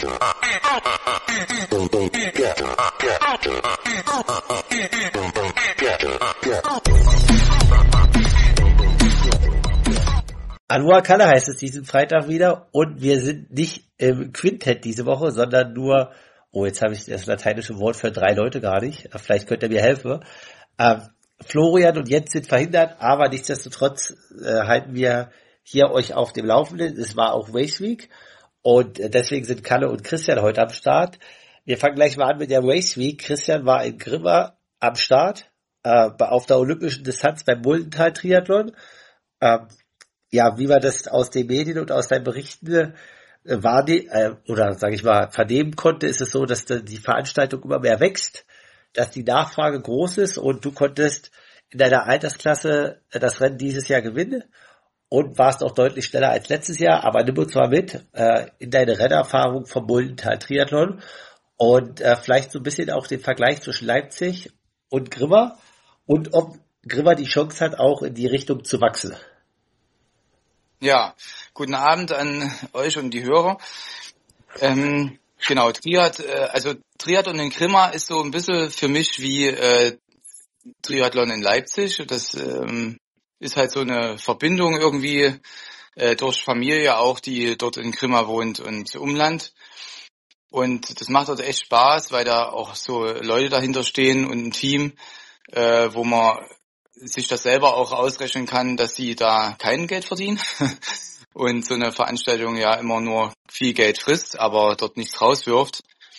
Anwar Kalle heißt es diesen Freitag wieder und wir sind nicht im Quintett diese Woche, sondern nur, oh, jetzt habe ich das lateinische Wort für 3 Leute gar nicht, vielleicht könnt ihr mir helfen. Florian und Jens sind verhindert, aber nichtsdestotrotz halten wir hier euch auf dem Laufenden. Es war auch Race Week und deswegen sind Kalle und Christian heute am Start. Wir fangen gleich mal an mit der Race Week. Christian war in Grimma am Start, auf der olympischen Distanz beim Muldental-Triathlon. Ja, wie man das aus den Medien und aus deinen Berichten oder sage ich mal vernehmen konnte, ist es so, dass die Veranstaltung immer mehr wächst, dass die Nachfrage groß ist und du konntest in deiner Altersklasse das Rennen dieses Jahr gewinnen und warst auch deutlich schneller als letztes Jahr, aber nimm uns mal mit in deine Rennerfahrung vom Muldental Triathlon und vielleicht so ein bisschen auch den Vergleich zwischen Leipzig und Grimma und ob Grimma die Chance hat, auch in die Richtung zu wachsen. Ja, guten Abend an euch und die Hörer. Genau, Triathlon in Grimma ist so ein bisschen für mich wie Triathlon in Leipzig. Das ist halt so eine Verbindung irgendwie durch Familie auch, die dort in Grimma wohnt und Umland. Und das macht dort echt Spaß, weil da auch so Leute dahinter stehen und ein Team, wo man sich das selber auch ausrechnen kann, dass sie da kein Geld verdienen und so eine Veranstaltung ja immer nur viel Geld frisst, aber dort nichts rauswirft.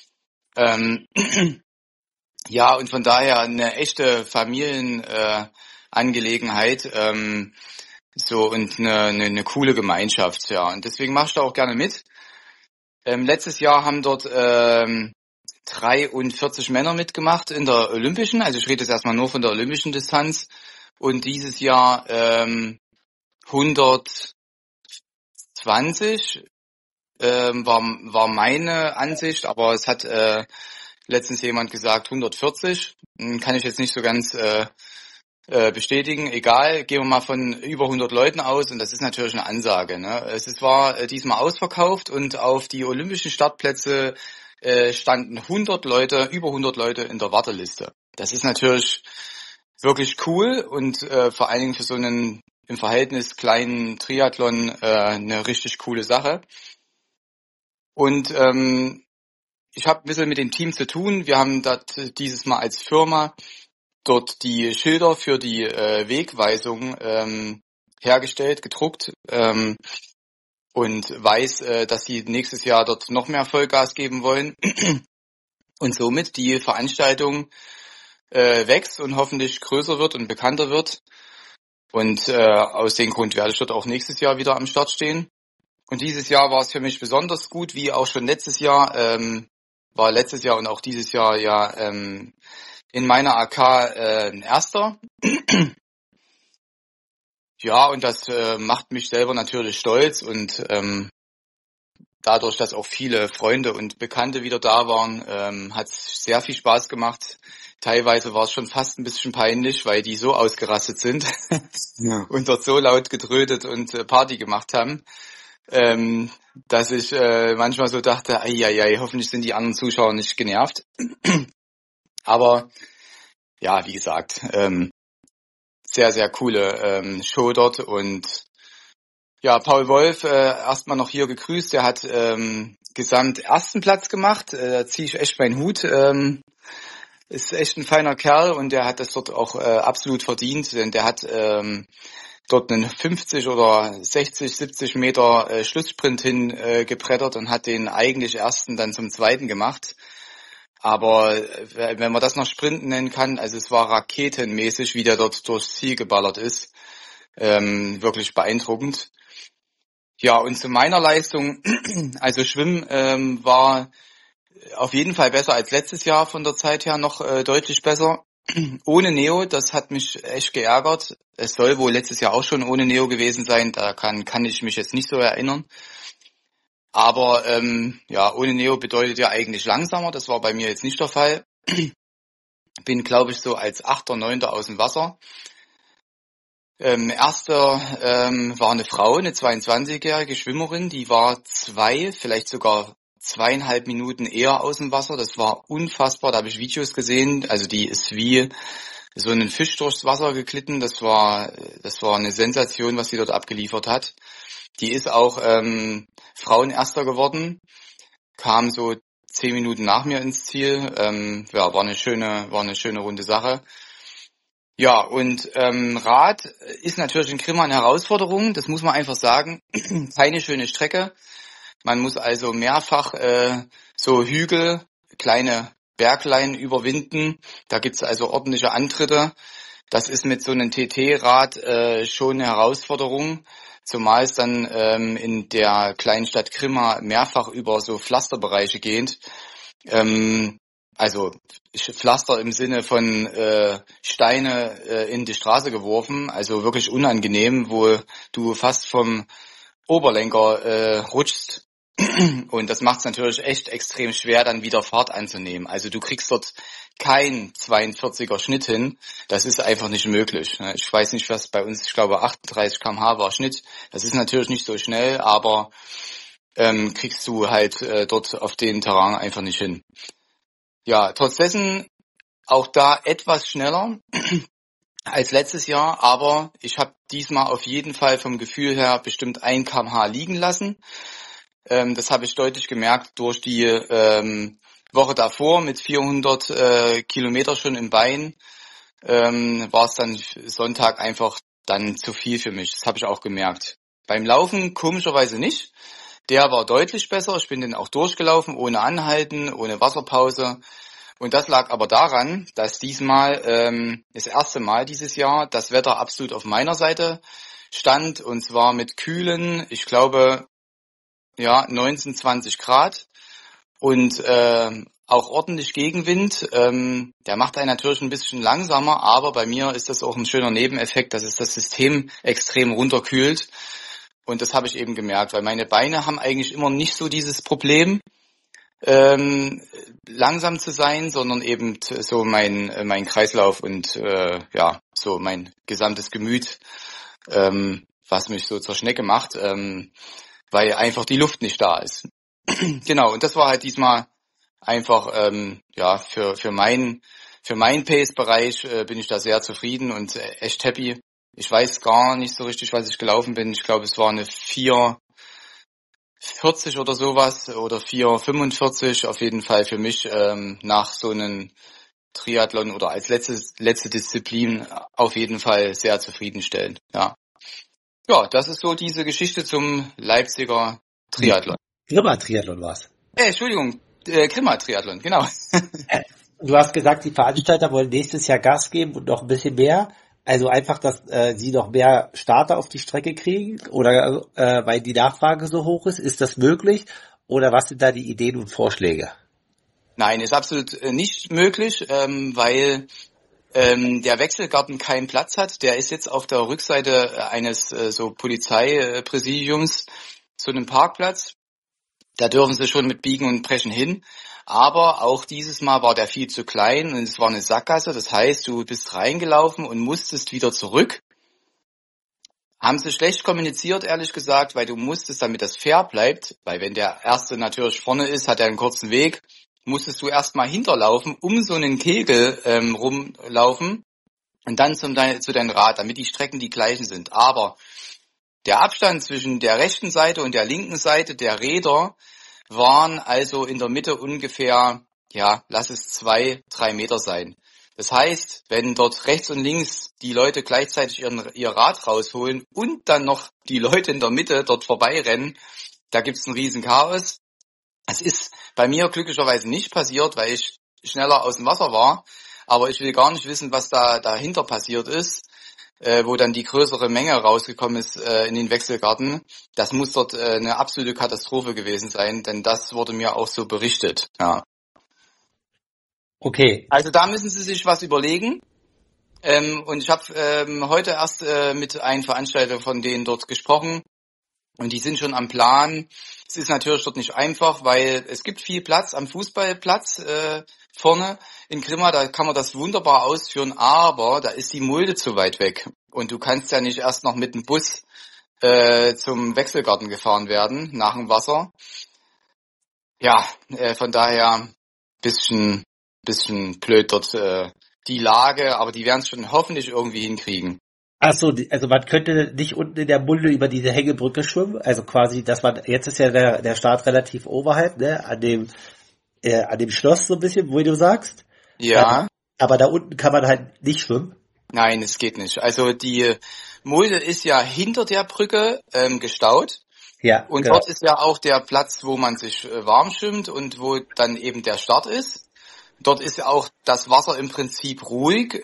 Ja, und von daher eine echte Familienangelegenheit, so und eine coole Gemeinschaft, ja. Und deswegen mache ich da auch gerne mit. Letztes Jahr haben dort 43 Männer mitgemacht in der Olympischen, also ich rede jetzt erstmal nur von der Olympischen Distanz und dieses Jahr 120 war meine Ansicht, aber es hat letztens jemand gesagt 140, kann ich jetzt nicht so ganz bestätigen, egal, gehen wir mal von über 100 Leuten aus und das ist natürlich eine Ansage, ne? Es war diesmal ausverkauft und auf die olympischen Startplätze standen über 100 Leute in der Warteliste. Das ist natürlich wirklich cool und vor allen Dingen für so einen im Verhältnis kleinen Triathlon eine richtig coole Sache. Und ich habe ein bisschen mit dem Team zu tun. Wir haben dieses Mal als Firma dort die Schilder für die Wegweisung hergestellt, gedruckt und weiß, dass sie nächstes Jahr dort noch mehr Vollgas geben wollen und somit die Veranstaltung wächst und hoffentlich größer wird und bekannter wird. Und aus dem Grund werde ich dort auch nächstes Jahr wieder am Start stehen. Und dieses Jahr war es für mich besonders gut, wie auch schon letztes Jahr, war letztes Jahr und auch dieses Jahr ja in meiner AK ein Erster. Ja, und das macht mich selber natürlich stolz und dadurch, dass auch viele Freunde und Bekannte wieder da waren, hat es sehr viel Spaß gemacht. Teilweise war es schon fast ein bisschen peinlich, weil die so ausgerastet sind ja. Und dort so laut getrötet und Party gemacht haben, dass ich manchmal so dachte, ei, hoffentlich sind die anderen Zuschauer nicht genervt. Aber ja, wie gesagt, sehr, sehr coole Show dort und ja, Paul Wolf erstmal noch hier gegrüßt, der hat gesamt ersten Platz gemacht, da ziehe ich echt meinen Hut, ist echt ein feiner Kerl und der hat das dort auch absolut verdient, denn der hat dort einen 50 oder 60, 70 Meter Schlusssprint hingebrettert und hat den eigentlich ersten dann zum zweiten gemacht. Aber wenn man das noch Sprinten nennen kann, also es war raketenmäßig, wie der dort durchs Ziel geballert ist. Wirklich beeindruckend. Ja, und zu meiner Leistung, also Schwimmen war auf jeden Fall besser als letztes Jahr von der Zeit her, noch deutlich besser. Ohne Neo, das hat mich echt geärgert. Es soll wohl letztes Jahr auch schon ohne Neo gewesen sein, da kann ich mich jetzt nicht so erinnern. Aber ja, ohne Neo bedeutet ja eigentlich langsamer, das war bei mir jetzt nicht der Fall. Bin, glaube ich, so als 8., 9. aus dem Wasser. Erster war eine Frau, eine 22-jährige Schwimmerin, die war vielleicht sogar 2,5 Minuten eher aus dem Wasser. Das war unfassbar. Da habe ich Videos gesehen. Also die ist wie so einen Fisch durchs Wasser geglitten. Das war eine Sensation, was sie dort abgeliefert hat. Die ist auch Frauenerster geworden, kam so 10 Minuten nach mir ins Ziel. Ja, war eine schöne runde Sache. Ja, und Rad ist natürlich in Grimma eine Herausforderung, das muss man einfach sagen. Keine schöne Strecke. Man muss also mehrfach so Hügel, kleine Berglein überwinden. Da gibt's also ordentliche Antritte. Das ist mit so einem TT-Rad schon eine Herausforderung, zumal es dann in der kleinen Stadt Grimma mehrfach über so Pflasterbereiche geht. Also Pflaster im Sinne von Steine in die Straße geworfen, also wirklich unangenehm, wo du fast vom Oberlenker rutschst. Und das macht es natürlich echt extrem schwer, dann wieder Fahrt anzunehmen. Also du kriegst dort kein 42er Schnitt hin. Das ist einfach nicht möglich. Ich weiß nicht, was bei uns, ich glaube 38 km/h war Schnitt. Das ist natürlich nicht so schnell, aber kriegst du halt dort auf den Terrain einfach nicht hin. Ja, trotz dessen auch da etwas schneller als letztes Jahr, aber ich habe diesmal auf jeden Fall vom Gefühl her bestimmt 1 km/h liegen lassen. Das habe ich deutlich gemerkt durch die Woche davor mit 400 Kilometer schon im Bein. War es dann Sonntag einfach dann zu viel für mich. Das habe ich auch gemerkt. Beim Laufen komischerweise nicht. Der war deutlich besser. Ich bin den auch durchgelaufen, ohne Anhalten, ohne Wasserpause. Und das lag aber daran, dass diesmal, das erste Mal dieses Jahr, das Wetter absolut auf meiner Seite stand. Und zwar mit kühlen, ich glaube, 19, 20 Grad. Und auch ordentlich Gegenwind. Der macht einen natürlich ein bisschen langsamer, aber bei mir ist das auch ein schöner Nebeneffekt, dass es das System extrem runterkühlt. Und das habe ich eben gemerkt, weil meine Beine haben eigentlich immer nicht so dieses Problem, langsam zu sein, sondern eben so mein Kreislauf und so mein gesamtes Gemüt, was mich so zur Schnecke macht, weil einfach die Luft nicht da ist. Genau, und das war halt diesmal einfach für meinen Pace-Bereich bin ich da sehr zufrieden und echt happy. Ich weiß gar nicht so richtig, was ich gelaufen bin. Ich glaube, es war eine 4:40 oder sowas oder 4:45 auf jeden Fall für mich nach so einem Triathlon oder als letzte Disziplin auf jeden Fall sehr zufriedenstellend. Ja, das ist so diese Geschichte zum Leipziger Triathlon. Grimma Triathlon war's. Entschuldigung, Grimma Triathlon, genau. Du hast gesagt, die Veranstalter wollen nächstes Jahr Gas geben und noch ein bisschen mehr. Also einfach, dass sie noch mehr Starter auf die Strecke kriegen oder weil die Nachfrage so hoch ist. Ist das möglich? Oder was sind da die Ideen und Vorschläge? Nein, ist absolut nicht möglich, weil der Wechselgarten keinen Platz hat. Der ist jetzt auf der Rückseite eines so Polizeipräsidiums, so einem Parkplatz. Da dürfen sie schon mit Biegen und Brechen hin. Aber auch dieses Mal war der viel zu klein und es war eine Sackgasse. Das heißt, du bist reingelaufen und musstest wieder zurück. Haben sie schlecht kommuniziert, ehrlich gesagt, weil du musstest, damit das fair bleibt, weil wenn der Erste natürlich vorne ist, hat er einen kurzen Weg, musstest du erstmal hinterlaufen, um so einen Kegel rumlaufen und dann zu deinem Rad, damit die Strecken die gleichen sind. Aber der Abstand zwischen der rechten Seite und der linken Seite der Räder waren also in der Mitte ungefähr, lass es 2-3 Meter sein. Das heißt, wenn dort rechts und links die Leute gleichzeitig ihr Rad rausholen und dann noch die Leute in der Mitte dort vorbeirennen, da gibt's ein riesen Chaos. Es ist bei mir glücklicherweise nicht passiert, weil ich schneller aus dem Wasser war, aber ich will gar nicht wissen, was da dahinter passiert ist. Wo dann die größere Menge rausgekommen ist in den Wechselgarten. Das muss dort eine absolute Katastrophe gewesen sein, denn das wurde mir auch so berichtet. Ja. Okay. Also da müssen Sie sich was überlegen. Und ich habe heute erst mit einem Veranstalter von denen dort gesprochen und die sind schon am Plan. Es ist natürlich dort nicht einfach, weil es gibt viel Platz am Fußballplatz vorne in Grimma, da kann man das wunderbar ausführen, aber da ist die Mulde zu weit weg und du kannst ja nicht erst noch mit dem Bus zum Wechselgarten gefahren werden nach dem Wasser. Ja, von daher bisschen blöd dort die Lage, aber die werden es schon hoffentlich irgendwie hinkriegen. Ach so, also man könnte nicht unten in der Mulde über diese Hängebrücke schwimmen, also quasi, dass man, jetzt ist ja der Start relativ oberhalb, ne, an dem Schloss so ein bisschen, wo du sagst, Ja, aber da unten kann man halt nicht schwimmen. nein, es geht nicht. Also die Mulde ist ja hinter der Brücke gestaut. Ja, Und genau. dort ist ja auch der Platz, wo man sich warm schwimmt und wo dann eben der Start ist. Dort ist ja auch das Wasser im Prinzip ruhig.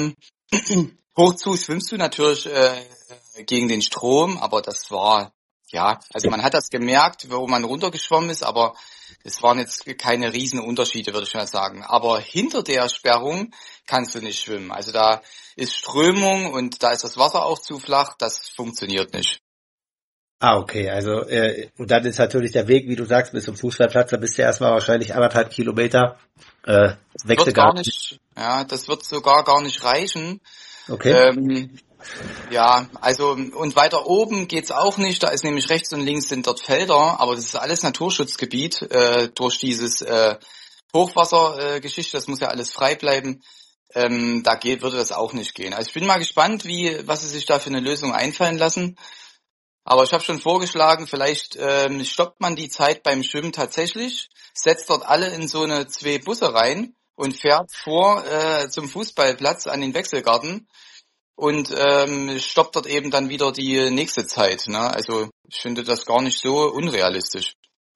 Hochzu schwimmst du natürlich gegen den Strom, aber das war, ja, also man hat das gemerkt, wo man runtergeschwommen ist, aber es waren jetzt keine riesen Unterschiede, würde ich mal sagen. Aber hinter der Sperrung kannst du nicht schwimmen. Also da ist Strömung und da ist das Wasser auch zu flach, das funktioniert nicht. Ah, okay, also, und dann ist natürlich der Weg, wie du sagst, bis zum Fußballplatz, da bist du erstmal wahrscheinlich 1,5 Kilometer, Wird gar Wechselgarten. nicht, ja, das wird sogar gar nicht reichen. Okay. Ähm, ja, also und weiter oben geht's auch nicht, da ist nämlich rechts und links sind dort Felder, aber das ist alles Naturschutzgebiet durch dieses Hochwassergeschichte, das muss ja alles frei bleiben. Würde das auch nicht gehen. Also ich bin mal gespannt, was sie sich da für eine Lösung einfallen lassen. Aber ich habe schon vorgeschlagen, vielleicht stoppt man die Zeit beim Schwimmen tatsächlich, setzt dort alle in so eine 2 Busse rein und fährt vor zum Fußballplatz an den Wechselgarten und stoppt dort eben dann wieder die nächste Zeit. Ne? Also ich finde das gar nicht so unrealistisch.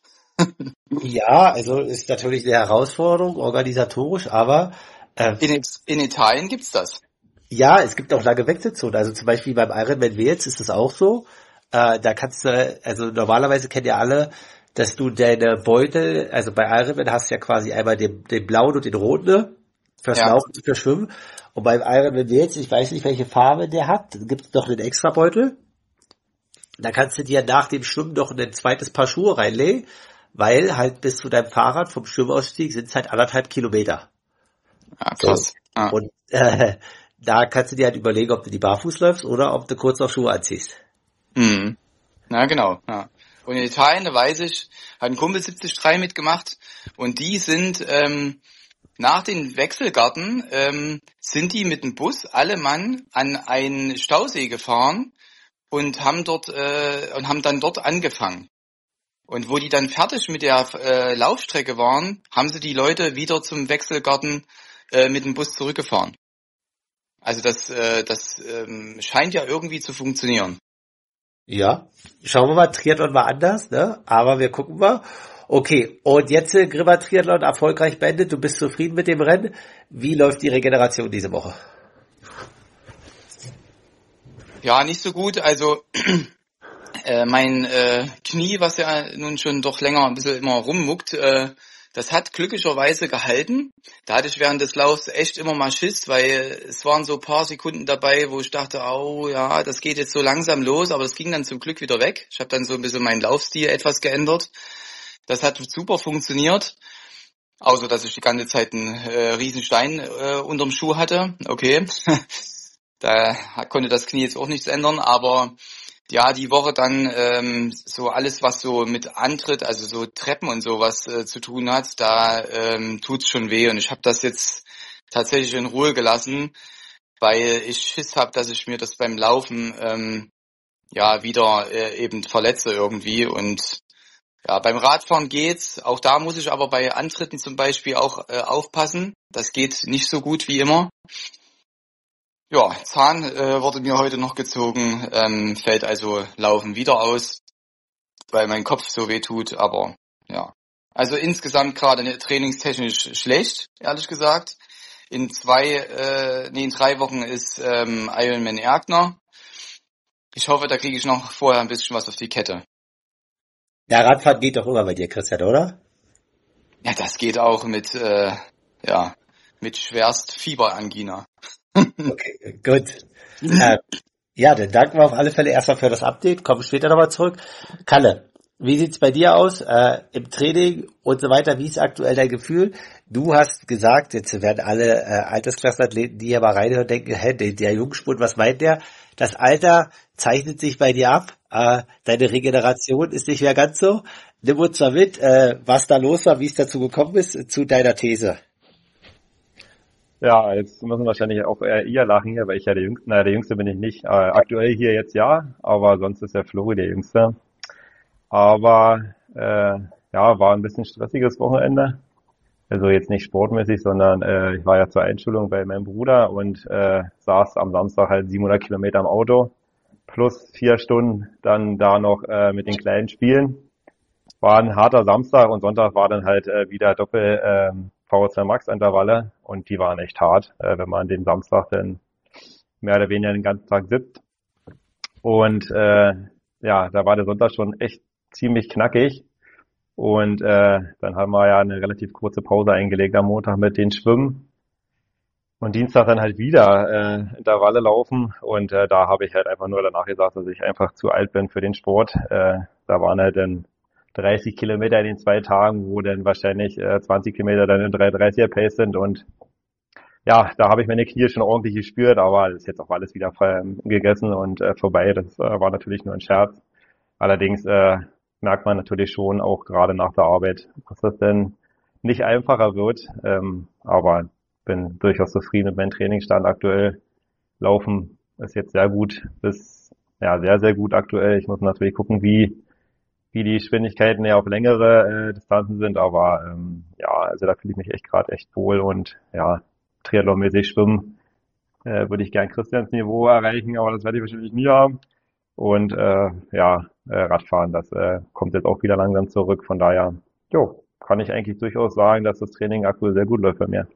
Ja, also ist natürlich eine Herausforderung, organisatorisch, aber In Italien gibt's das. ja, es gibt auch lange Wechselzonen. Also zum Beispiel beim Ironman Wales ist es auch so. Da kannst du, also normalerweise kennen ja alle, dass du deine Beutel, also bei Ironman hast du ja quasi einmal den blauen und den roten, ne? Fürs Ja, Laufen und fürs Schwimmen. Und beim Ironman Wales, ich weiß nicht, welche Farbe der hat, gibt es noch einen extra Beutel. Da kannst du dir nach dem Schwimmen noch ein zweites Paar Schuhe reinlegen, weil halt bis zu deinem Fahrrad vom Schwimmausstieg sind es halt 1,5 Kilometer. ja, So. krass. Ja. Und da kannst du dir halt überlegen, ob du die barfuß läufst oder ob du kurz noch Schuhe anziehst. Mhm. Na genau. Ja. Und in Italien, da weiß ich, hat ein Kumpel 73 mitgemacht und die sind nach den Wechselgarten sind die mit dem Bus alle Mann an einen Stausee gefahren und haben dann dort angefangen. Und wo die dann fertig mit der Laufstrecke waren, haben sie die Leute wieder zum Wechselgarten mit dem Bus zurückgefahren. Also das scheint ja irgendwie zu funktionieren. Ja, schauen wir mal, Triathlon war anders, ne? Aber wir gucken mal. Okay, und jetzt Grimma Triathlon erfolgreich beendet. Du bist zufrieden mit dem Rennen. Wie läuft die Regeneration diese Woche? Ja, nicht so gut. Also mein Knie, was ja nun schon doch länger ein bisschen immer rummuckt, das hat glücklicherweise gehalten. Da hatte ich während des Laufs echt immer mal Schiss, weil es waren so ein paar Sekunden dabei, wo ich dachte, oh ja, das geht jetzt so langsam los, aber das ging dann zum Glück wieder weg. Ich habe dann so ein bisschen meinen Laufstil etwas geändert. Das hat super funktioniert, außer dass ich die ganze Zeit einen riesen Stein unterm Schuh hatte. Okay, da konnte das Knie jetzt auch nichts ändern, aber ja, die Woche dann so alles, was so mit Antritt, also so Treppen und sowas zu tun hat, da tut's schon weh. Und ich habe das jetzt tatsächlich in Ruhe gelassen, weil ich Schiss habe, dass ich mir das beim Laufen ja wieder eben verletze irgendwie. Und ja, beim Radfahren geht's. Auch da muss ich aber bei Antritten zum Beispiel auch aufpassen. Das geht nicht so gut wie immer. Ja, Zahn wurde mir heute noch gezogen, fällt also Laufen wieder aus, weil mein Kopf so weh tut, aber ja. Also insgesamt gerade trainingstechnisch schlecht, ehrlich gesagt. In 3 Wochen ist Ironman Erkner. Ich hoffe, da kriege ich noch vorher ein bisschen was auf die Kette. Ja, Radfahren geht doch immer bei dir, Christian, oder? Ja, das geht auch mit schwerst Fieberangina. Okay, gut. Ja, dann danken wir auf alle Fälle erstmal für das Update. Kommen später nochmal zurück. Kalle, wie sieht's bei dir aus im Training und so weiter? Wie ist aktuell dein Gefühl? Du hast gesagt, jetzt werden alle Altersklassenathleten, die hier mal reinhören, denken, hä, der Jungspund, was meint der? Das Alter zeichnet sich bei dir ab. Deine Regeneration ist nicht mehr ganz so. Nimm uns mal mit, was da los war, wie es dazu gekommen ist, zu deiner These. Ja, jetzt müssen wahrscheinlich auch eher ihr lachen hier, weil ich ja der Jüngste, naja, der Jüngste bin ich nicht. Aktuell hier jetzt ja, aber sonst ist ja Flori der Jüngste. Aber ja, war ein bisschen stressiges Wochenende. Also jetzt nicht sportmäßig, sondern ich war ja zur Einschulung bei meinem Bruder und saß am Samstag halt 700 Kilometer im Auto plus 4 Stunden dann da noch mit den Kleinen spielen. War ein harter Samstag und Sonntag war dann halt wieder Doppel VO2 Max Intervalle und die waren echt hart, wenn man den Samstag dann mehr oder weniger den ganzen Tag sitzt. Und ja, da war der Sonntag schon echt ziemlich knackig. Und dann haben wir ja eine relativ kurze Pause eingelegt am Montag mit den Schwimmen. Und Dienstag dann halt wieder Intervalle laufen. Und da habe ich halt einfach nur danach gesagt, dass ich einfach zu alt bin für den Sport. Da waren halt dann 30 Kilometer in den 2 Tagen, wo dann wahrscheinlich 20 Kilometer dann in 3:30er Pace sind. Und ja, da habe ich meine Knie schon ordentlich gespürt, aber das ist jetzt auch alles wieder gegessen und vorbei. Das war natürlich nur ein Scherz. Allerdings merkt man natürlich schon auch gerade nach der Arbeit, dass das denn nicht einfacher wird. Aber bin durchaus zufrieden mit meinem Trainingsstand aktuell. Laufen ist jetzt sehr gut bis ja sehr, sehr gut aktuell. Ich muss natürlich gucken, wie die Geschwindigkeiten ja auf längere Distanzen sind, aber ja, also da fühle ich mich echt gerade echt wohl und ja, triathlonmäßig schwimmen würde ich gern Christians Niveau erreichen, aber das werde ich wahrscheinlich nie haben. Und ja, Radfahren, das kommt jetzt auch wieder langsam zurück. Von daher, jo, kann ich eigentlich durchaus sagen, dass das Training aktuell sehr gut läuft bei mir.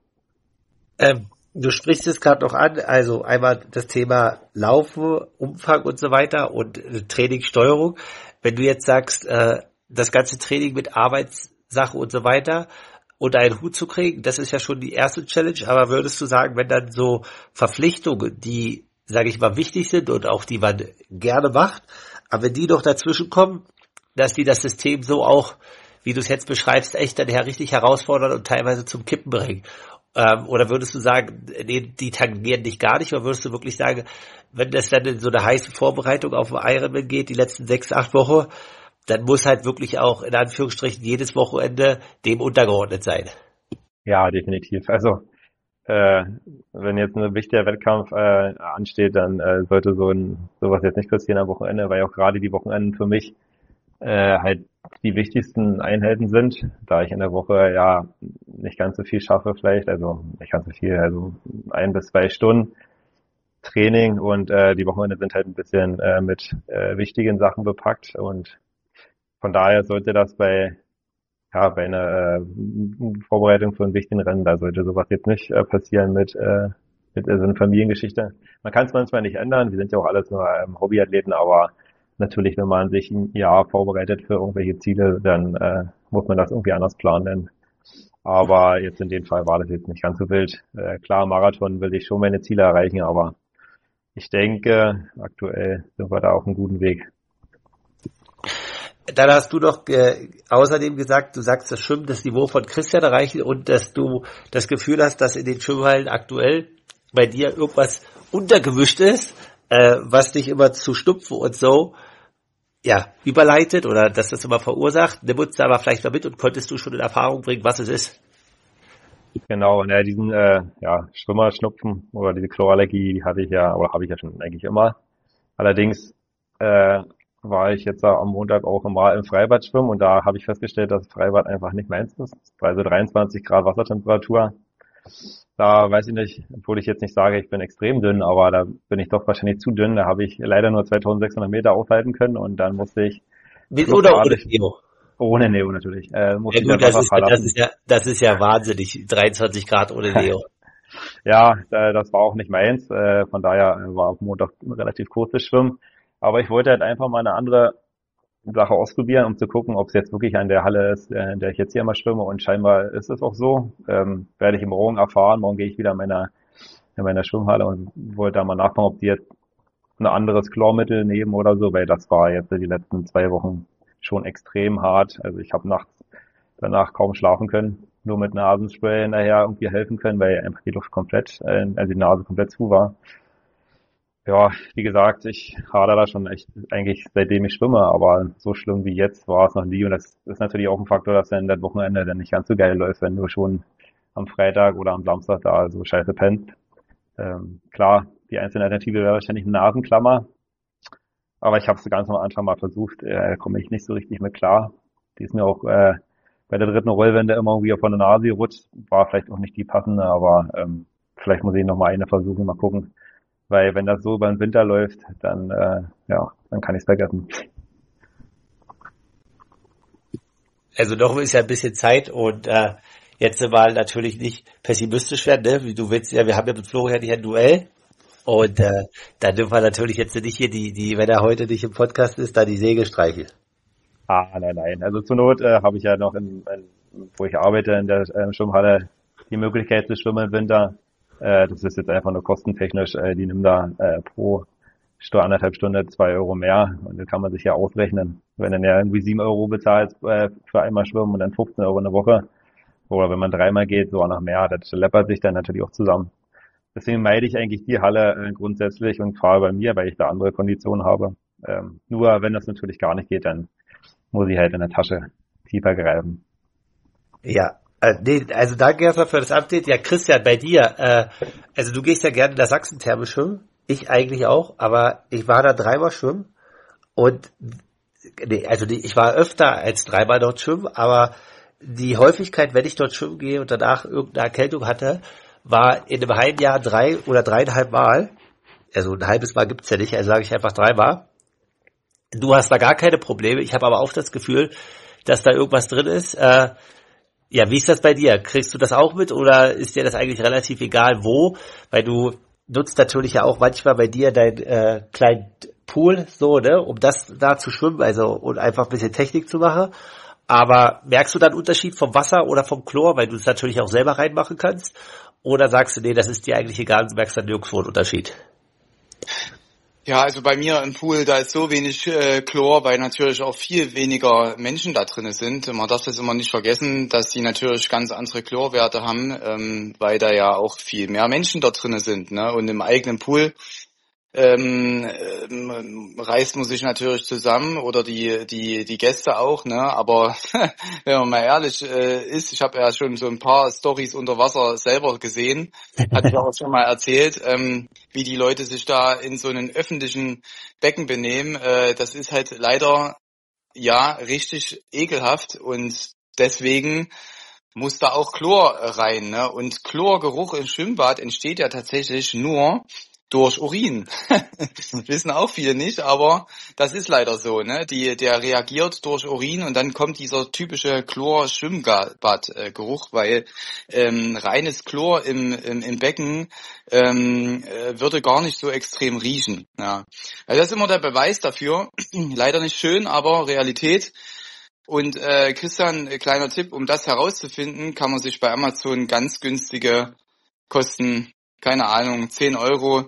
Du sprichst es gerade noch an, also einmal das Thema Laufen, Umfang und so weiter und Trainingssteuerung. Wenn du jetzt sagst, das ganze Training mit Arbeitssache und so weiter unter einen Hut zu kriegen, das ist ja schon die erste Challenge, aber würdest du sagen, wenn dann so Verpflichtungen, die, sage ich mal, wichtig sind und auch die man gerne macht, aber wenn die noch dazwischen kommen, dass die das System so auch, wie du es jetzt beschreibst, echt dann richtig herausfordern und teilweise zum Kippen bringen? Oder würdest du sagen, nee, die tangieren dich gar nicht, oder würdest du wirklich sagen, wenn das dann in so eine heiße Vorbereitung auf den Ironman geht, die letzten 6, 8 Wochen, dann muss halt wirklich auch in Anführungsstrichen jedes Wochenende dem untergeordnet sein. Ja, definitiv. Also wenn jetzt ein wichtiger Wettkampf ansteht, dann sollte sowas jetzt nicht passieren am Wochenende, weil auch gerade die Wochenenden für mich halt die wichtigsten Einheiten sind, da ich in der Woche ja nicht ganz so viel schaffe vielleicht, also nicht ganz so viel, also 1 bis 2 Stunden Training und die Wochenende sind halt ein bisschen mit wichtigen Sachen bepackt und von daher sollte das bei einer Vorbereitung für einen wichtigen Rennen, da sollte sowas jetzt nicht passieren mit so einer Familiengeschichte. Man kann es manchmal nicht ändern, wir sind ja auch alles nur Hobbyathleten, aber natürlich, wenn man sich ein Jahr vorbereitet für irgendwelche Ziele, dann muss man das irgendwie anders planen. Aber jetzt in dem Fall war das jetzt nicht ganz so wild. Klar, Marathon will ich schon meine Ziele erreichen, aber ich denke, aktuell sind wir da auf einem guten Weg. Dann hast du doch außerdem gesagt, du sagst, das Schwimmen das Niveau von Christian erreichen und dass du das Gefühl hast, dass in den Schwimmhallen aktuell bei dir irgendwas untergemischt ist, was dich immer zu Stupfen und so ja überleitet oder dass das immer verursacht. Nimm uns da aber vielleicht mal mit und konntest du schon in Erfahrung bringen, was es ist. Genau, ne, diesen Schwimmerschnupfen oder diese Chlorallergie, die hatte ich ja, oder habe ich ja schon eigentlich immer. Allerdings war ich jetzt am Montag auch mal im Freibad schwimmen und da habe ich festgestellt, dass Freibad einfach nicht meins ist. Bei so 23 Grad Wassertemperatur. Da weiß ich nicht, obwohl ich jetzt nicht sage, ich bin extrem dünn, aber da bin ich doch wahrscheinlich zu dünn. Da habe ich leider nur 2600 Meter aufhalten können und dann musste ich Mit oder ohne Neo? ohne Neo natürlich, Ja musste ich gut, das Wasser verlassen. das ist ja wahnsinnig, 23 Grad ohne Neo. Ja, das war auch nicht meins. Von daher war auf Montag ein relativ kurzes Schwimmen. Aber ich wollte halt einfach mal eine andere Sache ausprobieren, um zu gucken, ob es jetzt wirklich an der Halle ist, in der ich jetzt hier mal schwimme. Und scheinbar ist es auch so. Werde ich morgen erfahren. Morgen gehe ich wieder in meiner Schwimmhalle und wollte da mal nachfragen, ob die jetzt ein anderes Chlormittel nehmen oder so, weil das war jetzt die letzten 2 Wochen schon extrem hart. Also ich habe nachts danach kaum schlafen können, nur mit Nasenspray hinterher irgendwie helfen können, weil einfach die Luft komplett, also die Nase komplett zu war. Ja, wie gesagt, ich hadere da schon echt eigentlich seitdem ich schwimme, aber so schlimm wie jetzt war es noch nie und das ist natürlich auch ein Faktor, dass dann das Wochenende dann nicht ganz so geil läuft, wenn du schon am Freitag oder am Samstag da so scheiße pennst. Klar, die einzelne Alternative wäre wahrscheinlich eine Nasenklammer, aber ich habe es ganz am Anfang mal versucht, komme ich nicht so richtig mit klar. Die ist mir auch bei der dritten Rollwende immer irgendwie von der Nase gerutscht, war vielleicht auch nicht die passende, aber vielleicht muss ich noch mal eine versuchen, mal gucken. Weil wenn das so über den Winter läuft, dann ja, dann kann ich es vergessen. Also noch ist ja ein bisschen Zeit und jetzt mal natürlich nicht pessimistisch werden, ne? Wie du willst ja, wir haben ja mit Florian hier ein Duell und dann dürfen wir natürlich jetzt nicht hier wenn er heute nicht im Podcast ist, da die Säge streicheln. Ah, nein, nein. Also zur Not habe ich ja noch wo ich arbeite in der Schwimmhalle die Möglichkeit zu schwimmen im Winter. Das ist jetzt einfach nur kostentechnisch. Die nehmen da pro Stunde, 1,5 Stunde 2 € mehr und dann kann man sich ja ausrechnen. Wenn dann ja irgendwie 7 € bezahlt für einmal schwimmen und dann 15 € in der Woche oder wenn man dreimal geht, sogar noch mehr, das läppert sich dann natürlich auch zusammen. Deswegen meide ich eigentlich die Halle grundsätzlich und fahre bei mir, weil ich da andere Konditionen habe. Nur wenn das natürlich gar nicht geht, dann muss ich halt in der Tasche tiefer greifen. Ja, nee, also danke erstmal für das Update. Ja, Christian, bei dir, also du gehst ja gerne in der Sachsentherme schwimmen, ich eigentlich auch, aber ich war da dreimal schwimmen und ich war öfter als dreimal dort schwimmen, aber die Häufigkeit, wenn ich dort schwimmen gehe und danach irgendeine Erkältung hatte, war in einem halben Jahr 3 oder 3,5 Mal. Also ein halbes Mal gibt's ja nicht, also sage ich einfach 3 Mal. Du hast da gar keine Probleme. Ich habe aber auch das Gefühl, dass da irgendwas drin ist. Ja, wie ist das bei dir? Kriegst du das auch mit oder ist dir das eigentlich relativ egal wo? Weil du nutzt natürlich ja auch manchmal bei dir deinen kleinen Pool, so, ne, um das da zu schwimmen, also und einfach ein bisschen Technik zu machen. Aber merkst du da einen Unterschied vom Wasser oder vom Chlor, weil du es natürlich auch selber reinmachen kannst? Oder sagst du, nee, das ist dir eigentlich egal, du merkst dann nirgendwo einen Unterschied? Ja, also bei mir im Pool, da ist so wenig Chlor, weil natürlich auch viel weniger Menschen da drin sind. Man darf das immer nicht vergessen, dass die natürlich ganz andere Chlorwerte haben, weil da ja auch viel mehr Menschen da drin sind, ne? Und im eigenen Pool reißt man sich natürlich zusammen oder die Gäste auch, ne? Aber wenn man mal ehrlich ist, ich habe ja schon so ein paar Storys unter Wasser selber gesehen, hatte ich auch schon mal erzählt, wie die Leute sich da in so einem öffentlichen Becken benehmen. Das ist halt leider ja richtig ekelhaft und deswegen muss da auch Chlor rein, ne? Und Chlorgeruch im Schwimmbad entsteht ja tatsächlich nur durch Urin. Das wissen auch viele nicht, aber das ist leider so, ne? Der reagiert durch Urin und dann kommt dieser typische Chlor-Schwimmbad-Geruch, weil reines Chlor im Becken würde gar nicht so extrem riechen. Ja. Also das ist immer der Beweis dafür. Leider nicht schön, aber Realität. Und Christian, kleiner Tipp, um das herauszufinden, kann man sich bei Amazon ganz günstige kosten, keine Ahnung, 10 €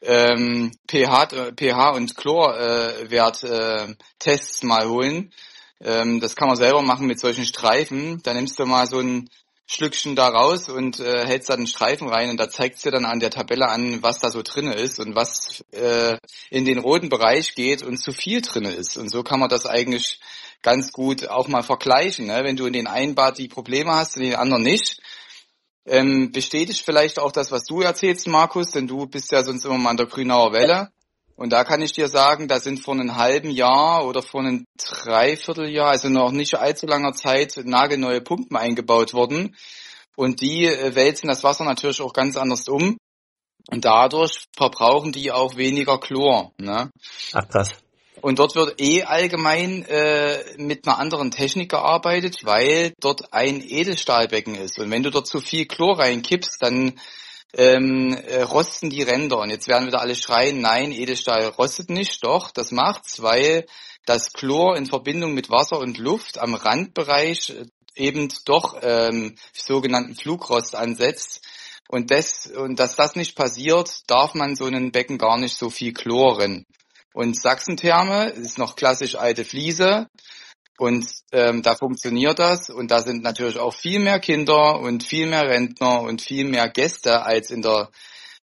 pH und Chlorwert Tests mal holen. Das kann man selber machen mit solchen Streifen. Da nimmst du mal so ein Schlückchen da raus und hältst da den Streifen rein und da zeigt's dir dann an der Tabelle an, was da so drinne ist und was in den roten Bereich geht und zu viel drinne ist. Und so kann man das eigentlich ganz gut auch mal vergleichen, ne? Wenn du in den einen Bad die Probleme hast und in den anderen nicht. Bestätigt vielleicht auch das, was du erzählst, Markus, denn du bist ja sonst immer mal an der Grünauer Welle. Und da kann ich dir sagen, da sind vor einem halben Jahr oder vor einem Dreivierteljahr, also noch nicht allzu langer Zeit, nagelneue Pumpen eingebaut worden. Und die wälzen das Wasser natürlich auch ganz anders um. Und dadurch verbrauchen die auch weniger Chlor, ne? Ach krass. Und dort wird allgemein mit einer anderen Technik gearbeitet, weil dort ein Edelstahlbecken ist. Und wenn du dort zu viel Chlor reinkippst, dann rosten die Ränder. Und jetzt werden wieder alle schreien, nein, Edelstahl rostet nicht. Doch, das macht's, weil das Chlor in Verbindung mit Wasser und Luft am Randbereich eben doch sogenannten Flugrost ansetzt. Und dass das nicht passiert, darf man so einen Becken gar nicht so viel chloren. Und Sachsentherme ist noch klassisch alte Fliese und da funktioniert das und da sind natürlich auch viel mehr Kinder und viel mehr Rentner und viel mehr Gäste als in der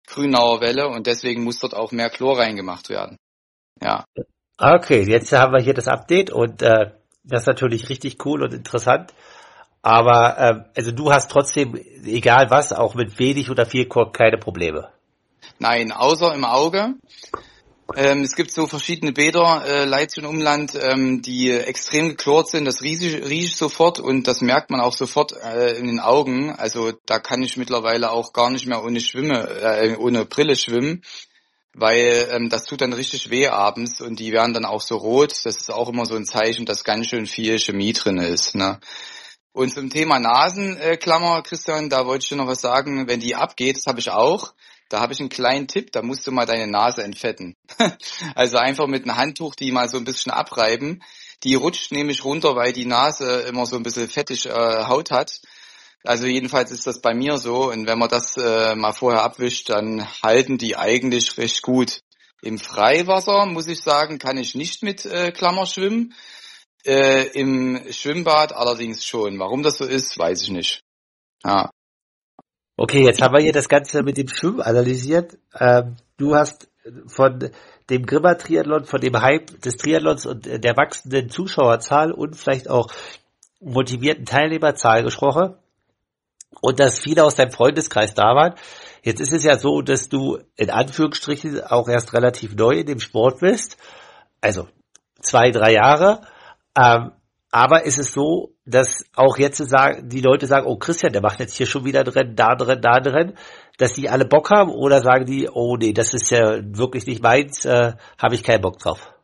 Grünauer Welle und deswegen muss dort auch mehr Chlor reingemacht werden. Ja. Okay, jetzt haben wir hier das Update und das ist natürlich richtig cool und interessant. Aber also du hast trotzdem, egal was, auch mit wenig oder viel Kork keine Probleme. Nein, außer im Auge. Es gibt so verschiedene Bäder, Leitz und Umland, die extrem geklort sind. Das rieche sofort und das merkt man auch sofort in den Augen. Also da kann ich mittlerweile auch gar nicht mehr ohne Brille schwimmen, weil das tut dann richtig weh abends und die werden dann auch so rot. Das ist auch immer so ein Zeichen, dass ganz schön viel Chemie drin ist. Ne? Und zum Thema Nasenklammer, Christian, da wollte ich dir noch was sagen. Wenn die abgeht, das habe ich auch. Da habe ich einen kleinen Tipp, da musst du mal deine Nase entfetten. Also einfach mit einem Handtuch die mal so ein bisschen abreiben. Die rutscht nämlich runter, weil die Nase immer so ein bisschen fettig Haut hat. Also jedenfalls ist das bei mir so. Und wenn man das mal vorher abwischt, dann halten die eigentlich recht gut. Im Freiwasser, muss ich sagen, kann ich nicht mit Klammer schwimmen. Im Schwimmbad allerdings schon. Warum das so ist, weiß ich nicht. Ja. Okay, jetzt haben wir hier das Ganze mit dem Schwimmen analysiert. Du hast von dem Grimma-Triathlon, von dem Hype des Triathlons und der wachsenden Zuschauerzahl und vielleicht auch motivierten Teilnehmerzahl gesprochen und dass viele aus deinem Freundeskreis da waren. Jetzt ist es ja so, dass du in Anführungsstrichen auch erst relativ neu in dem Sport bist, also 2-3 Jahre. Aber ist es so, dass auch jetzt die Leute sagen, oh Christian, der macht jetzt hier schon wieder drin, da drin, dass die alle Bock haben oder sagen die, oh nee, das ist ja wirklich nicht meins, habe ich keinen Bock drauf.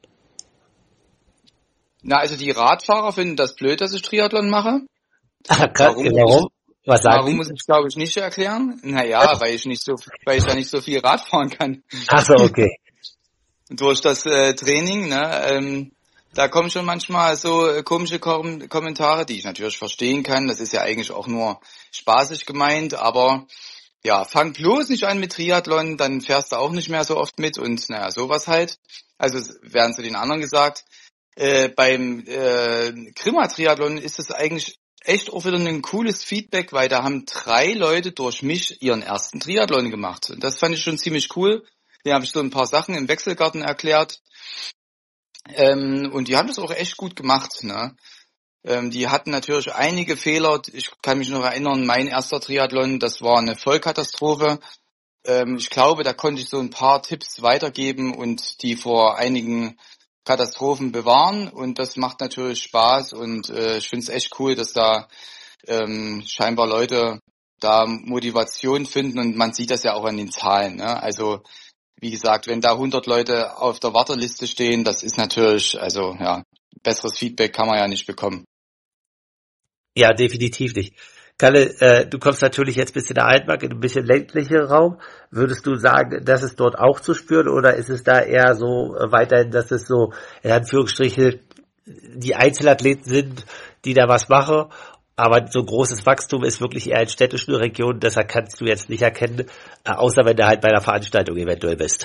Na, also die Radfahrer finden das blöd, dass ich Triathlon mache. Warum? Was sagen Warum die? muss ich, glaube ich, nicht erklären? Naja, weil ich da nicht so viel Rad fahren kann. Ach so, okay. Durch das Training, ne? Da kommen schon manchmal so komische Kommentare, die ich natürlich verstehen kann. Das ist ja eigentlich auch nur spaßig gemeint, aber ja, fang bloß nicht an mit Triathlon, dann fährst du auch nicht mehr so oft mit und naja, sowas halt. Also werden zu den anderen gesagt. Beim Grimma-Triathlon ist es eigentlich echt auch wieder ein cooles Feedback, weil da haben 3 Leute durch mich ihren ersten Triathlon gemacht. Und das fand ich schon ziemlich cool. Da habe ich so ein paar Sachen im Wechselgarten erklärt. Und die haben das auch echt gut gemacht. Ne? Die hatten natürlich einige Fehler. Ich kann mich noch erinnern, mein erster Triathlon, das war eine Vollkatastrophe. Ich glaube, da konnte ich so ein paar Tipps weitergeben und die vor einigen Katastrophen bewahren. Und das macht natürlich Spaß. Und ich finde es echt cool, dass da scheinbar Leute da Motivation finden. Und man sieht das ja auch an den Zahlen. Ne? Also wie gesagt, wenn da 100 Leute auf der Warteliste stehen, das ist natürlich, also ja, besseres Feedback kann man ja nicht bekommen. Ja, definitiv nicht. Kalle, du kommst natürlich jetzt bis in der Altmark, in ein bisschen ländlicheren Raum. Würdest du sagen, das ist dort auch zu spüren oder ist es da eher so weiterhin, dass es so in Anführungsstrichen die Einzelathleten sind, die da was machen? Aber so großes Wachstum ist wirklich eher in städtischen Regionen, deshalb kannst du jetzt nicht erkennen, außer wenn du halt bei einer Veranstaltung eventuell bist.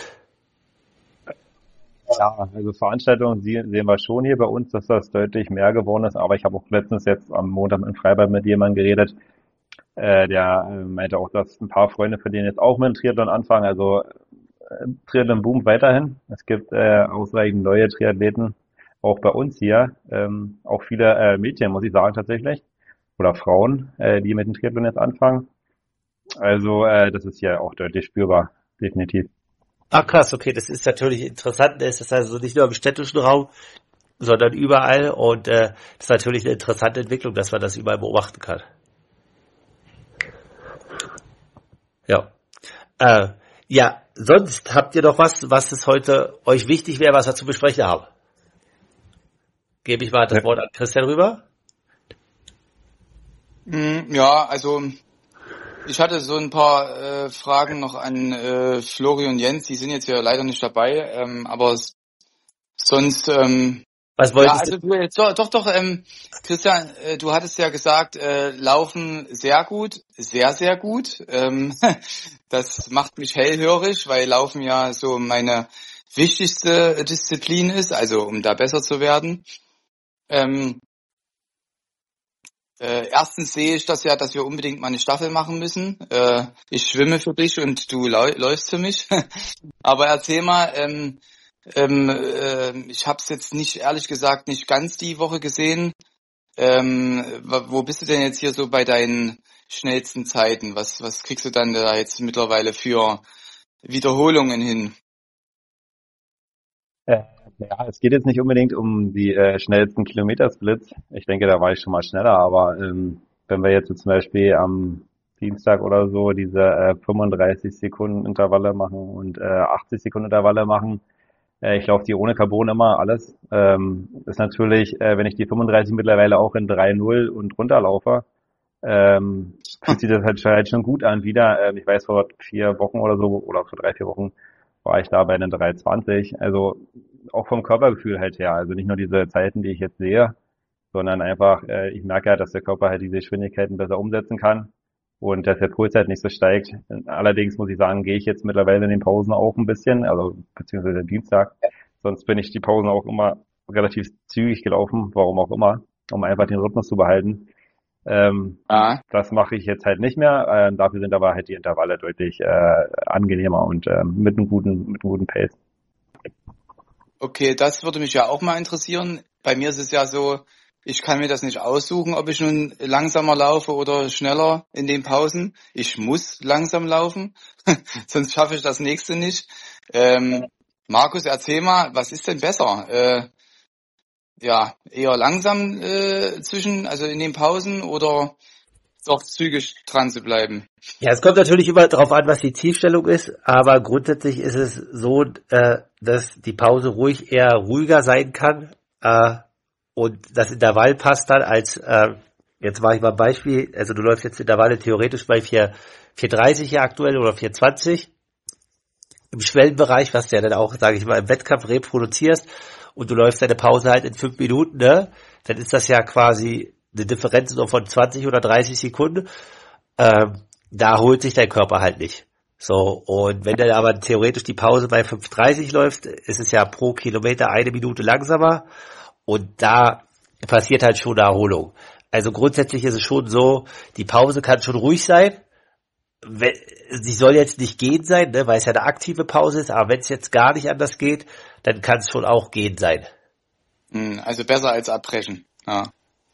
Ja, also Veranstaltungen sehen wir schon hier bei uns, dass das deutlich mehr geworden ist. Aber ich habe auch letztens jetzt am Montag in Freiburg mit jemandem geredet, der meinte auch, dass ein paar Freunde von denen jetzt auch mit dem Triathlon anfangen. Also Triathlon boomt weiterhin. Es gibt ausreichend neue Triathleten, auch bei uns hier. Auch viele Mädchen, muss ich sagen, tatsächlich. Oder Frauen, die mit dem Triathlon jetzt anfangen. Also das ist ja auch deutlich spürbar, definitiv. Ah, krass, okay, das ist natürlich interessant. Das ist also nicht nur im städtischen Raum, sondern überall. Und das ist natürlich eine interessante Entwicklung, dass man das überall beobachten kann. Ja. Ja, sonst habt ihr noch was es heute euch wichtig wäre, was wir zu besprechen haben? Gebe ich mal das Wort an Christian rüber. Ja, also ich hatte so ein paar Fragen noch an Flori und Jens, die sind jetzt ja leider nicht dabei, aber sonst Was wolltest du? doch, Christian, du hattest ja gesagt, Laufen sehr gut, sehr, sehr gut. Das macht mich hellhörig, weil Laufen ja so meine wichtigste Disziplin ist, also um da besser zu werden. Erstens sehe ich das ja, dass wir unbedingt mal eine Staffel machen müssen. Ich schwimme für dich und du läufst für mich. Aber erzähl mal, ich habe es jetzt nicht, ehrlich gesagt, nicht ganz die Woche gesehen. Wo bist du denn jetzt hier so bei deinen schnellsten Zeiten? Was kriegst du dann da jetzt mittlerweile für Wiederholungen hin? Äh, ja, es geht jetzt nicht unbedingt um die schnellsten Kilometersplits. Ich denke, da war ich schon mal schneller, aber wenn wir jetzt so zum Beispiel am Dienstag oder so diese 35 Sekunden Intervalle machen und 80 Sekunden Intervalle machen, ich laufe die ohne Carbon immer, alles. Ist natürlich, wenn ich die 35 mittlerweile auch in 3:0 und runterlaufe, fühlt sich das halt schon gut an wieder. Ich weiß, vor 4 Wochen oder so, oder vor 3, 4 Wochen war ich da bei den 3:20. Also auch vom Körpergefühl halt her. Also nicht nur diese Zeiten, die ich jetzt sehe, sondern einfach, ich merke ja, dass der Körper halt diese Geschwindigkeiten besser umsetzen kann und dass der Puls halt nicht so steigt. Allerdings muss ich sagen, gehe ich jetzt mittlerweile in den Pausen auch ein bisschen, also beziehungsweise Dienstag. Sonst bin ich die Pausen auch immer relativ zügig gelaufen, warum auch immer, um einfach den Rhythmus zu behalten. Das mache ich jetzt halt nicht mehr. Dafür sind aber halt die Intervalle deutlich angenehmer und mit einem guten Pace. Okay, das würde mich ja auch mal interessieren. Bei mir ist es ja so, ich kann mir das nicht aussuchen, ob ich nun langsamer laufe oder schneller in den Pausen. Ich muss langsam laufen, sonst schaffe ich das nächste nicht. Markus, erzähl mal, was ist denn besser? Ja, eher langsam also in den Pausen oder doch zügig dran zu bleiben? Ja, es kommt natürlich immer darauf an, was die Zielstellung ist, aber grundsätzlich ist es so, dass die Pause ruhig eher ruhiger sein kann und das Intervall passt dann als, jetzt mache ich mal ein Beispiel, also du läufst jetzt Intervalle theoretisch bei 4:30 ja aktuell oder 4:20 im Schwellenbereich, was du ja dann auch, sage ich mal, im Wettkampf reproduzierst und du läufst deine Pause halt in 5 Minuten, ne? Dann ist das ja quasi eine Differenz so von 20 oder 30 Sekunden. Da holt sich dein Körper halt nicht. So, und wenn du aber theoretisch die Pause bei 5:30 läufst, ist es ja pro Kilometer 1 Minute langsamer und da passiert halt schon eine Erholung. Also grundsätzlich ist es schon so, die Pause kann schon ruhig sein. Sie soll jetzt nicht gehen sein, ne, weil es ja eine aktive Pause ist, aber wenn es jetzt gar nicht anders geht, dann kann es schon auch gehen sein. Also besser als abbrechen. Ja.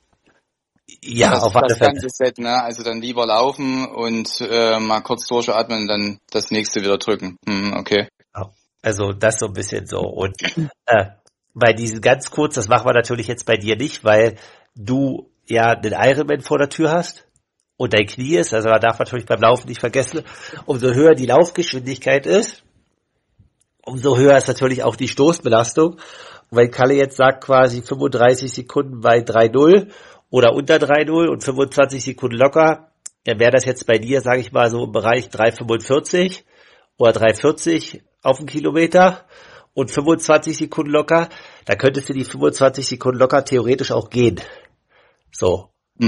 Ja, das, auf alle das Fälle. ganze Set, ne? Also dann lieber laufen und mal kurz durchatmen und dann das nächste wieder drücken. Okay. Also das so ein bisschen so. Und bei diesen ganz kurz, das machen wir natürlich jetzt bei dir nicht, weil du ja den Ironman vor der Tür hast und dein Knie ist, also man darf natürlich beim Laufen nicht vergessen, umso höher die Laufgeschwindigkeit ist, umso höher ist natürlich auch die Stoßbelastung. Und wenn Kalle jetzt sagt quasi 35 Sekunden bei 3:0 oder unter 3:0 und 25 Sekunden locker, dann wäre das jetzt bei dir, sage ich mal, so im Bereich 3:45 oder 3:40 auf den Kilometer und 25 Sekunden locker, da könntest du die 25 Sekunden locker theoretisch auch gehen. So.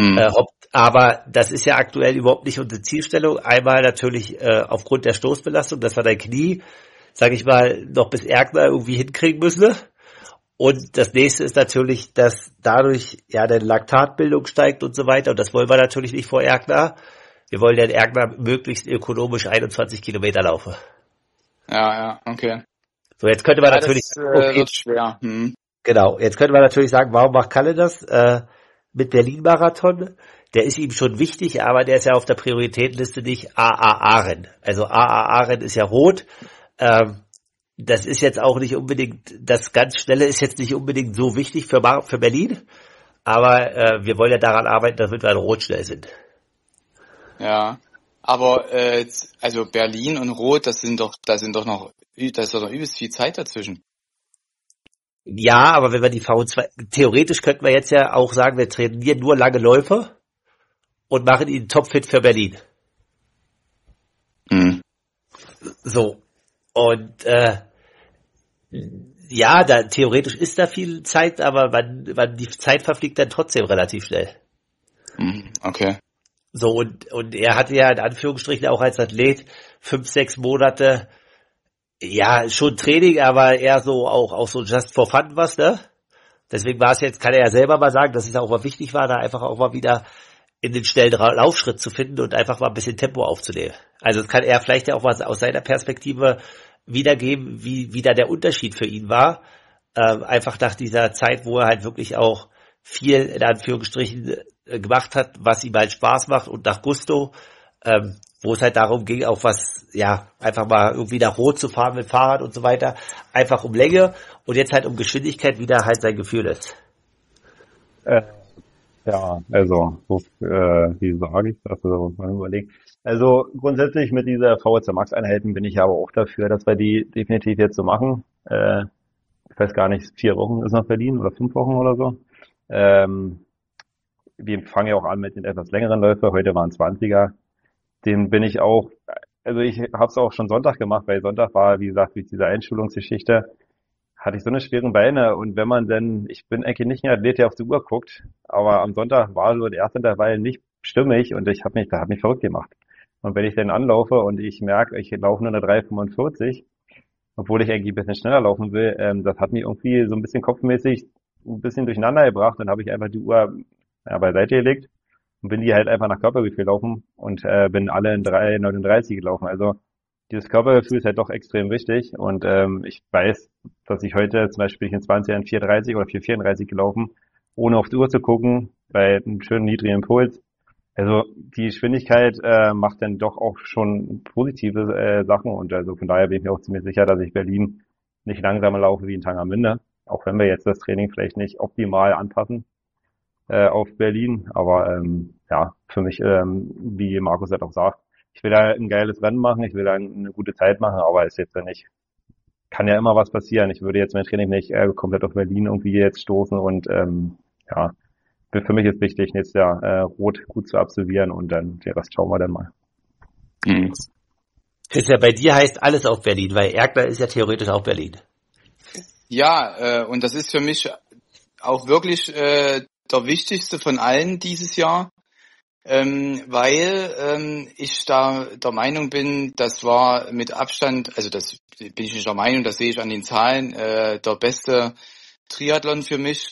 Aber das ist ja aktuell überhaupt nicht unsere Zielstellung. Einmal natürlich aufgrund der Stoßbelastung, dass wir dein Knie, sage ich mal, noch bis Erkner irgendwie hinkriegen müssen. Und das nächste ist natürlich, dass dadurch ja deine Laktatbildung steigt und so weiter. Und das wollen wir natürlich nicht vor Erkner. Wir wollen ja in Erkner möglichst ökonomisch 21 Kilometer laufen. Ja, okay. So, jetzt könnte man natürlich... Das wird schwer. Genau, jetzt könnte man natürlich sagen, warum macht Kalle das mit Berlin-Marathon? Der ist ihm schon wichtig, aber der ist ja auf der Prioritätenliste nicht AAA-Rennen. Also AAA-Rennen ist ja rot. Das ist jetzt auch nicht unbedingt, das ganz Schnelle ist jetzt nicht unbedingt so wichtig für Berlin, aber wir wollen ja daran arbeiten, damit wir in Rot schnell sind. Ja, aber also Berlin und Rot, da ist doch noch übelst viel Zeit dazwischen. Ja, aber wenn wir die V2, theoretisch könnten wir jetzt ja auch sagen, wir trainieren nur lange Läufe und machen ihn topfit für Berlin. So. Und ja, da theoretisch ist da viel Zeit, aber wann die Zeit verfliegt dann trotzdem relativ schnell. Okay. So, und er hatte ja in Anführungsstrichen auch als Athlet 5, 6 Monate, ja, schon Training, aber eher so auch so just for fun was, ne? Deswegen war es jetzt, kann er ja selber mal sagen, dass es auch mal wichtig war, da einfach auch mal wieder in den schnellen Laufschritt zu finden und einfach mal ein bisschen Tempo aufzunehmen. Also das kann er vielleicht ja auch was aus seiner Perspektive wiedergeben, wie da der Unterschied für ihn war. Einfach nach dieser Zeit, wo er halt wirklich auch viel in Anführungsstrichen gemacht hat, was ihm halt Spaß macht und nach Gusto, wo es halt darum ging, auch was, ja, einfach mal irgendwie nach Rot zu fahren mit Fahrrad und so weiter, einfach um Länge und jetzt halt um Geschwindigkeit wieder halt sein Gefühl ist. Ja, also, wie sage ich das? Also, mal überlegen. Also, grundsätzlich mit dieser VHC Max Einheiten bin ich aber auch dafür, dass wir die definitiv jetzt so machen. Ich weiß gar nicht, 4 Wochen ist noch Berlin oder 5 Wochen oder so. Wir fangen ja auch an mit den etwas längeren Läufen. Heute waren 20er. Den bin ich auch, also ich habe es auch schon Sonntag gemacht, weil Sonntag war, wie gesagt, mit dieser Einschulungsgeschichte, hatte ich so eine schweren Beine und wenn man dann, ich bin eigentlich nicht ein Athlet, der auf die Uhr guckt, aber am Sonntag war so der erste Intervall nicht stimmig und da hat mich verrückt gemacht. Und wenn ich dann anlaufe und ich merke, ich laufe nur eine 3,45, obwohl ich eigentlich ein bisschen schneller laufen will, das hat mich irgendwie so ein bisschen kopfmäßig ein bisschen durcheinander gebracht. Dann habe ich einfach die Uhr beiseite gelegt und bin die halt einfach nach Körpergefühl laufen und bin alle in 3,39 gelaufen. Also dieses Körpergefühl ist halt doch extrem wichtig und ich weiß, dass ich heute zum Beispiel in 20 Jahren 4,30 oder 4,34 gelaufen, ohne auf die Uhr zu gucken, bei einem schönen niedrigen Impuls. Also die Geschwindigkeit macht dann doch auch schon positive Sachen und also von daher bin ich mir auch ziemlich sicher, dass ich Berlin nicht langsamer laufe wie in Tangermünde, auch wenn wir jetzt das Training vielleicht nicht optimal anpassen auf Berlin, aber ja, für mich, wie Markus halt auch sagt, ich will da ein geiles Rennen machen, ich will da eine gute Zeit machen, aber ist jetzt ja nicht, kann ja immer was passieren. Ich würde jetzt mein Training nicht komplett auf Berlin irgendwie jetzt stoßen und ja, für mich ist wichtig, jetzt ja Rot gut zu absolvieren und dann den Rest schauen wir dann mal. Mhm. Christian, bei dir heißt alles auf Berlin, weil Erkner ist ja theoretisch auch Berlin. Ja, und das ist für mich auch wirklich der wichtigste von allen dieses Jahr, weil ich da der Meinung bin, das war mit Abstand, also das bin ich nicht der Meinung, das sehe ich an den Zahlen, der beste Triathlon für mich.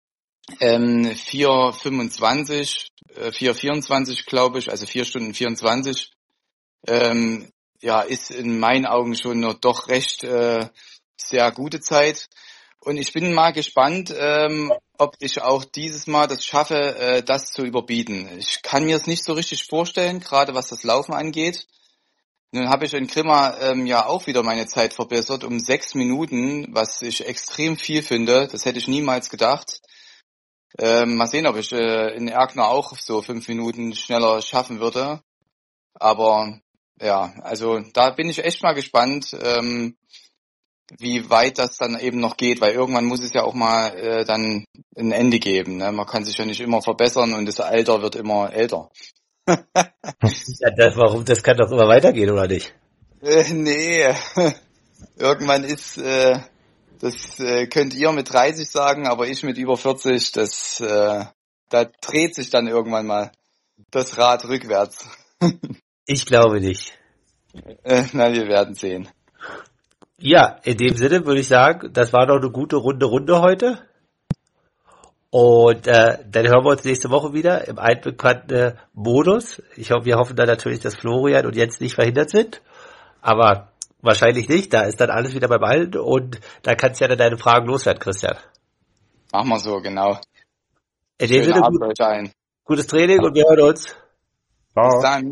4,24, glaube ich, also 4 Stunden 24, ja, ist in meinen Augen schon eine doch recht sehr gute Zeit. Und ich bin mal gespannt, ob ich auch dieses Mal das schaffe, das zu überbieten. Ich kann mir es nicht so richtig vorstellen, gerade was das Laufen angeht. Nun habe ich in Grimma ja auch wieder meine Zeit verbessert um 6 Minuten, was ich extrem viel finde. Das hätte ich niemals gedacht. Mal sehen, ob ich in Erkner auch so 5 Minuten schneller schaffen würde. Aber ja, also da bin ich echt mal gespannt, wie weit das dann eben noch geht, weil irgendwann muss es ja auch mal dann ein Ende geben. Ne? Man kann sich ja nicht immer verbessern und das Alter wird immer älter. Ja, warum? Das kann doch immer weitergehen, oder nicht? Nee, irgendwann ist, das könnt ihr mit 30 sagen, aber ich mit über 40, da dreht sich dann irgendwann mal das Rad rückwärts. Ich glaube nicht. Na, wir werden sehen. Ja, in dem Sinne würde ich sagen, das war doch eine gute Runde heute. Und dann hören wir uns nächste Woche wieder im altbekannten Modus. Wir hoffen dann natürlich, dass Florian und Jens nicht verhindert sind. Aber wahrscheinlich nicht. Da ist dann alles wieder beim Alten. Und da kannst du ja dann deine Fragen loswerden, Christian. Machen wir so, genau. In dem Sinne, gutes Training und wir hören uns. Ciao. Bis dann,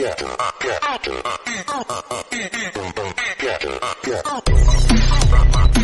ciao.